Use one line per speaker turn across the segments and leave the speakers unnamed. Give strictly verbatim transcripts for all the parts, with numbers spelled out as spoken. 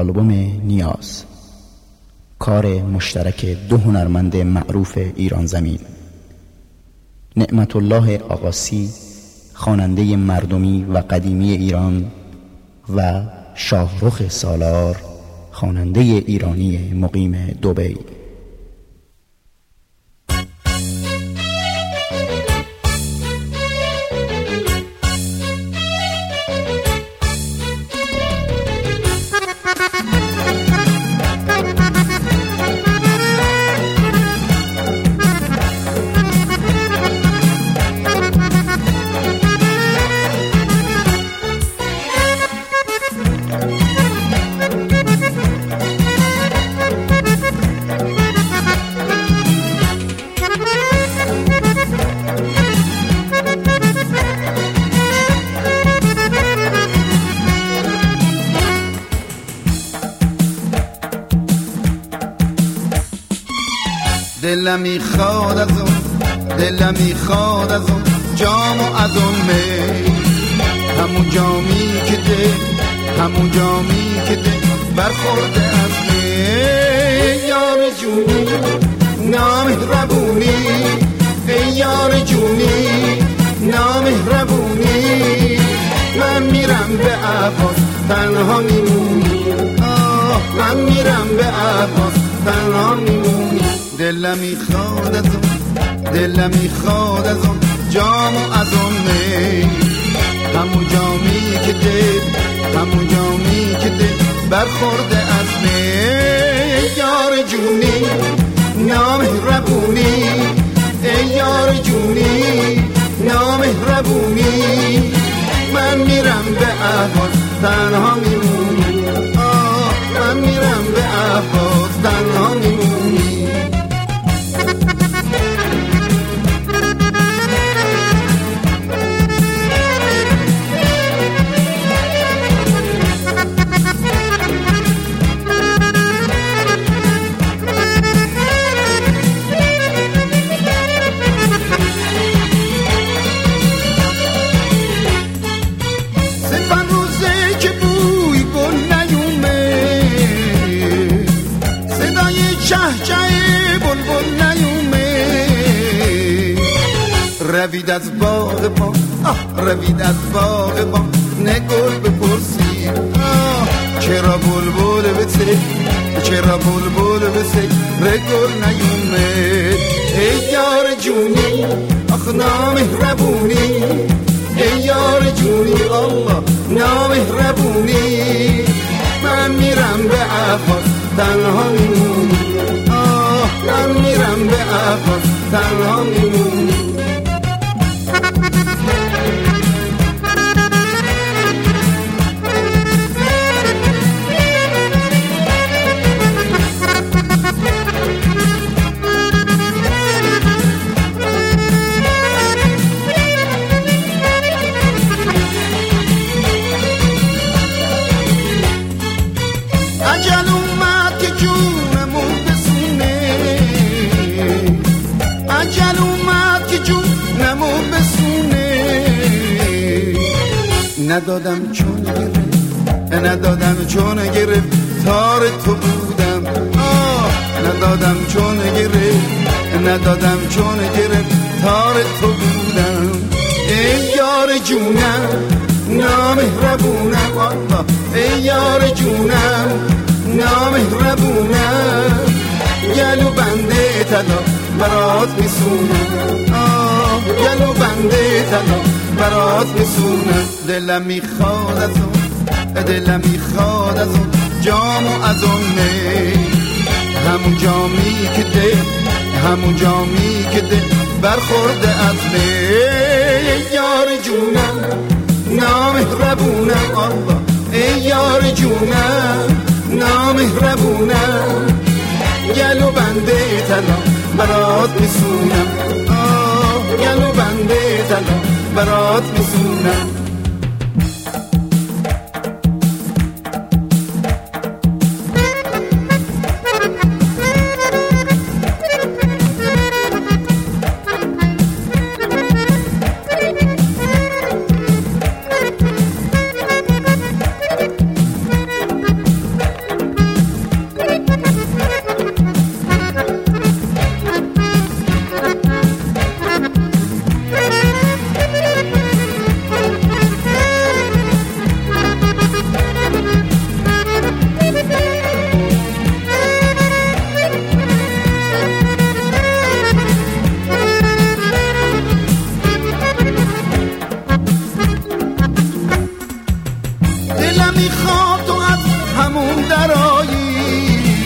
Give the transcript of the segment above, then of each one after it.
آلبوم نیاز، کار مشترک دو هنرمند معروف ایران زمین، نعمت الله آقاسی خواننده مردمی و قدیمی ایران و شاهرخ سالار خواننده ایرانی مقیم دبی.
دلم میخواد از اون دلم میخواد از اون جام و از اون می، همون جامی که ده همون جامی که ده برخورده از می. یار جونی نامهربونی، ای یار جونی نامهربونی، من میرم به عباس تنها میمونی، آه من میرم به عباس تنها میمونی. دلم میخواد از اون دلم میخواد از اون جام و از اون می، همون جامی که دل همون جامی که دل برخورده از می. یار جونی نامهربونی، ای یار جونی نامهربونی، من میرم به عباس تنها میمونی، آه من میرم به عباس تنها میمونی. روید از باغ با آه روید از باغ با نگل بپرسی، آه چرا بلبل بسه چرا بلبل بسه رگل نیومه. ای یار جونی آخ نامهربونی، ای یار جونی الله نامهربونی، من میرم به عباس تنها میمونی، آه من میرم به عباس تنها میمونی. عجل اومد که جونمو بسونه، عجل اومد که جونمو بسونه، ندادم چون گرفت ندادم چون گرفت تار تو بودم، آه ندادم چون گرفت ندادم چون گرفت تار تو بودم. ای یار جونم نامهربونم الله، ای یار جونم نامهربونم، گلو بنده تدا برات میسونم، آه گلو بنده تدا برات میسونم. دلم میخواد از اون دلم میخواد از اون جام و از اون می، همون جامی که دل همون جامی که دل برخورده از می. یار جونم نامهربونم الله، ای یار جونم نامهربونم، گلو بنده تلا برات میسونم، آه گلو بنده تلا برات میسونم. میخواد تو از همون درایی،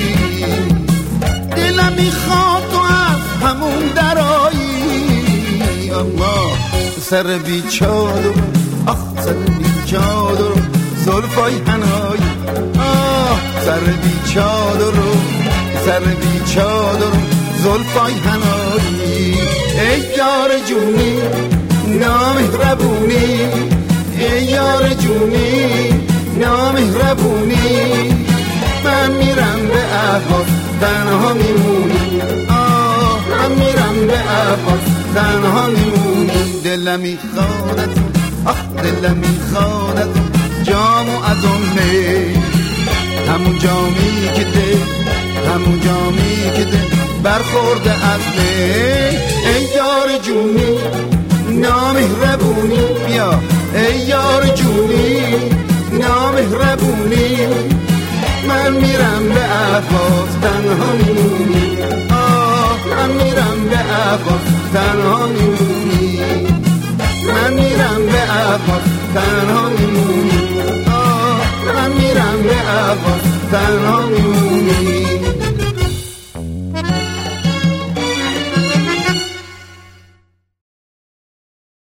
دلم میخواد تو از همون درایی. الله سر بیچاره آخ سر بیچاره زلفای حنایی، آه سر بیچاره سر بیچاره زلفای حنایی. ای یار جونی نامهربونی، ای یار جونی نامهربونی، من میرم به عباس تنها میمونی، آه من میرم به عباس تنها میمونی. دلم میخوادت آخ دلم میخوادت جامو از اون می، همون جامی که ده همون جامی که ده برخورده از می. ای یار جونی نامهربونی، بیا ای یار جونی نامهربونی، من میرم به عباس تنها میمونی، آه من میرم به عباس تنها میمونی، من میرم به عباس تنها میمونی، آه من میرم به عباس تنها میمونی.